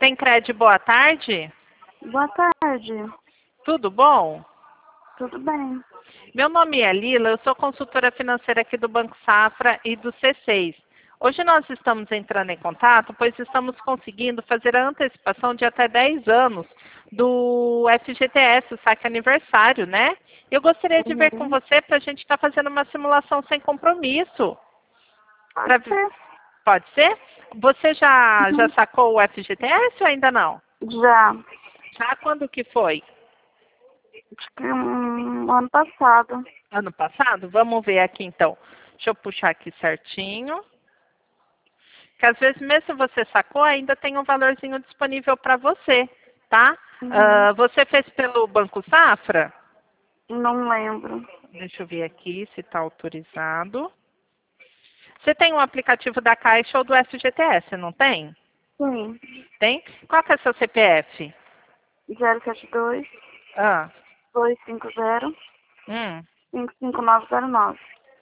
Tem crédito, boa tarde? Boa tarde. Tudo bom? Tudo bem? Meu nome é Lila, eu sou consultora financeira aqui do Banco Safra e do C6. Hoje nós estamos entrando em contato, pois estamos conseguindo fazer a antecipação de até 10 anos do FGTS, o saque aniversário, né? Eu gostaria de ver com Uhum. você para a gente estar fazendo uma simulação sem compromisso. Pode Pra... ser. Pode ser? Você já Uhum. sacou o FGTS ou ainda não? Já. Já quando que foi? Acho que ano passado. Ano passado? Vamos ver aqui então. Deixa eu puxar aqui certinho. Que às vezes, mesmo se você sacou, ainda tem um valorzinho disponível para você, tá? Uhum. Você fez pelo Banco Safra? Não lembro. Deixa eu ver aqui se está autorizado. Você tem um aplicativo da Caixa ou do FGTS, não tem? Sim. Tem? Qual que é seu CPF? 072 Ah, 250 hum. 55909.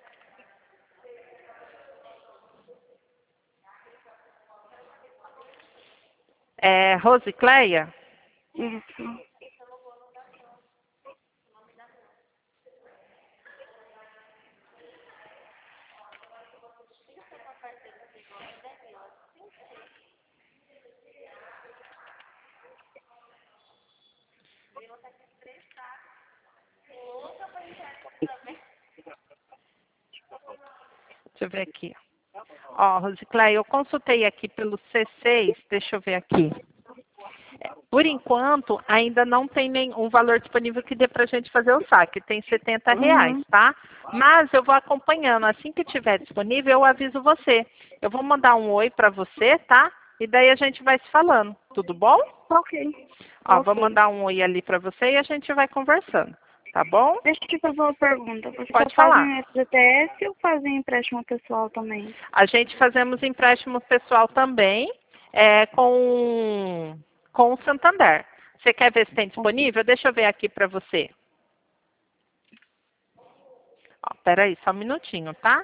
É Rosicleia? Isso. Deixa eu ver aqui. Ó, Rosicleia, eu consultei aqui pelo C6, deixa eu ver aqui. Por enquanto, ainda não tem nenhum valor disponível que dê para a gente fazer o saque. Tem R$ 70, Uhum. tá? Mas eu vou acompanhando. Assim que tiver disponível, eu aviso você. Eu vou mandar um oi para você, tá? E daí a gente vai se falando. Tudo bom? Ok. Ó, vou Ok. mandar um oi ali para você e a gente vai conversando. Tá bom? Deixa eu te fazer uma pergunta. Vocês só Pode fazem falar. FGTS ou fazem empréstimo pessoal também? A gente fazemos empréstimo pessoal também com o Santander. Você quer ver se tem disponível? Deixa eu ver aqui para você. Ó, peraí, só um minutinho, tá?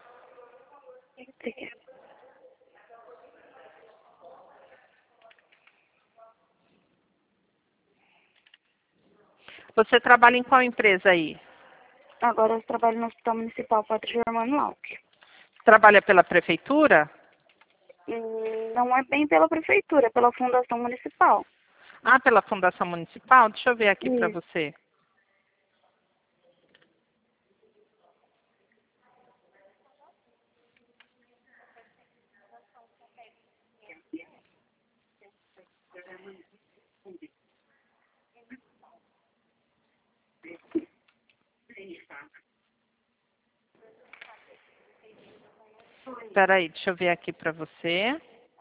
Você trabalha em qual empresa aí? Agora eu trabalho no Hospital Municipal Padre Germano Alckmin. Trabalha pela prefeitura? Não é bem pela prefeitura, é pela Fundação Municipal. Ah, pela Fundação Municipal? Deixa eu ver aqui para Isso. você. Peraí, deixa eu ver aqui para você.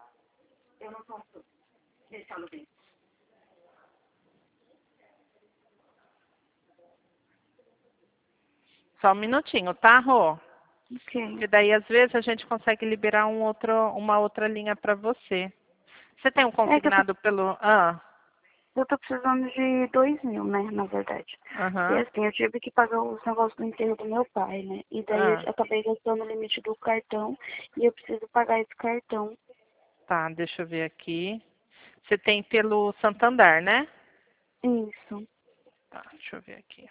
Só um minutinho, tá, Rô? Ok. Que daí, às vezes, a gente consegue liberar uma outra linha para você. Você tem um É que consignado pelo... Ah, eu tô precisando de 2.000, né, na verdade. E aham, assim, eu tive que pagar os negócios do enterro do meu pai, né? E daí eu ah. acabei gastando o limite do cartão e eu preciso pagar esse cartão. Tá, deixa eu ver aqui. Você tem pelo Santander, né? Isso. Tá, deixa eu ver aqui.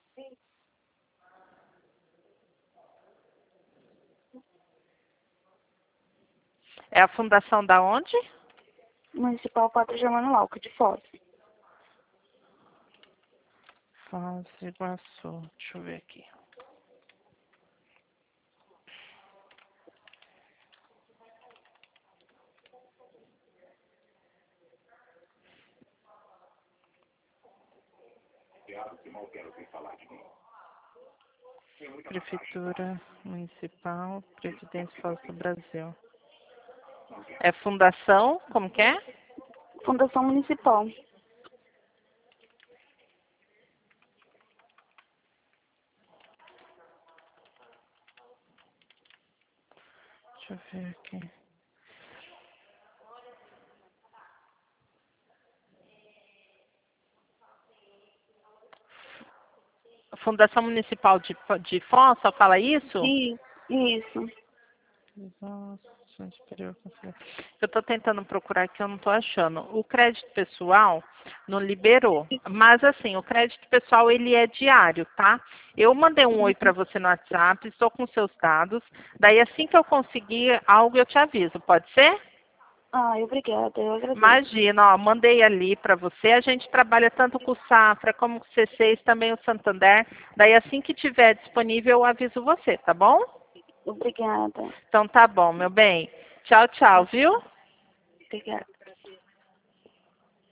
É a fundação da onde? Municipal Padre Germano Alckmin, de Foz. Foz do Iguaçu. Deixa eu ver aqui. Prefeitura Municipal, Previdência Foz do Brasil. É fundação, como que é? Fundação Municipal. Deixa eu ver aqui. Fundação Municipal de Foz, só fala isso? Isso. Nossa. Eu estou tentando procurar aqui, eu não estou achando. O crédito pessoal não liberou. Mas assim, o crédito pessoal ele é diário, tá? Eu mandei um oi para você no WhatsApp, estou com seus dados. Daí assim que eu conseguir algo eu te aviso, pode ser? Ai, obrigada, eu agradeço. Imagina, ó, mandei ali para você. A gente trabalha tanto com o Safra como com o C6, também o Santander. Daí assim que tiver disponível eu aviso você, tá bom? Obrigada. Então tá bom, meu bem. Tchau, tchau, viu? Obrigada.